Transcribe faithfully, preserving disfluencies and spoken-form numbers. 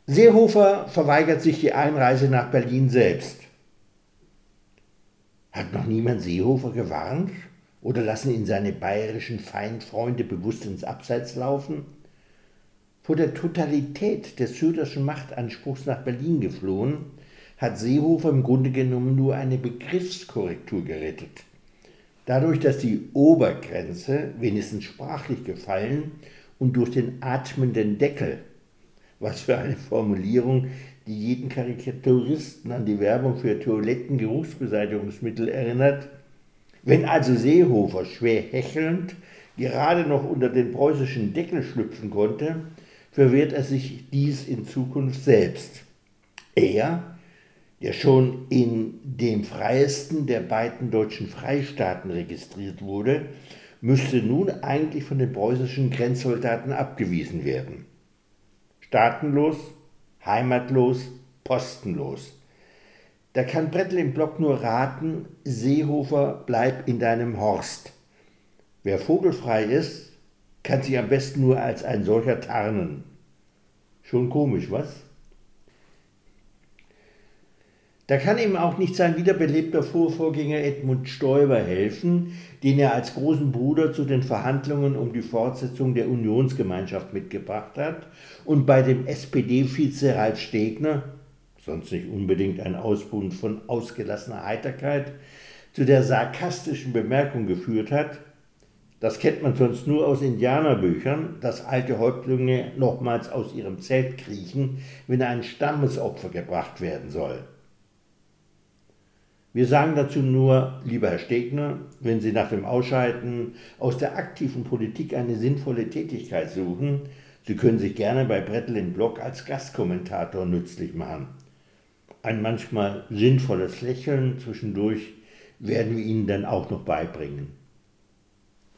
Seehofer verweigert sich die Einreise nach Berlin selbst. Hat noch niemand Seehofer gewarnt? Oder lassen ihn seine bayerischen Feindfreunde bewusst ins Abseits laufen? Vor der Totalität des Söderschen Machtanspruchs nach Berlin geflohen, hat Seehofer im Grunde genommen nur eine Begriffskorrektur gerettet. Dadurch, dass die Obergrenze wenigstens sprachlich gefallen und durch den atmenden Deckel, was für eine Formulierung, die jeden Karikaturisten an die Werbung für Toilettengeruchsbeseitigungsmittel erinnert. Wenn also Seehofer schwer hechelnd gerade noch unter den preußischen Deckel schlüpfen konnte, verwehrt er sich dies in Zukunft selbst. Er, der schon in dem freiesten der beiden deutschen Freistaaten registriert wurde, müsste nun eigentlich von den preußischen Grenzsoldaten abgewiesen werden. Staatenlos, heimatlos, postenlos. Da kann Brettl im Block nur raten, Seehofer, bleib in deinem Horst. Wer vogelfrei ist, kann sich am besten nur als ein solcher tarnen. Schon komisch, was? Da kann ihm auch nicht sein wiederbelebter Vorvorgänger Edmund Stoiber helfen, den er als großen Bruder zu den Verhandlungen um die Fortsetzung der Unionsgemeinschaft mitgebracht hat und bei dem S P D-Vize Ralf Stegner, sonst nicht unbedingt ein Ausbund von ausgelassener Heiterkeit, zu der sarkastischen Bemerkung geführt hat: Das kennt man sonst nur aus Indianerbüchern, dass alte Häuptlinge nochmals aus ihrem Zelt kriechen, wenn ein Stammesopfer gebracht werden soll. Wir sagen dazu nur, lieber Herr Stegner, wenn Sie nach dem Ausscheiden aus der aktiven Politik eine sinnvolle Tätigkeit suchen, Sie können sich gerne bei Brettl im Blog als Gastkommentator nützlich machen. Ein manchmal sinnvolles Lächeln zwischendurch werden wir Ihnen dann auch noch beibringen.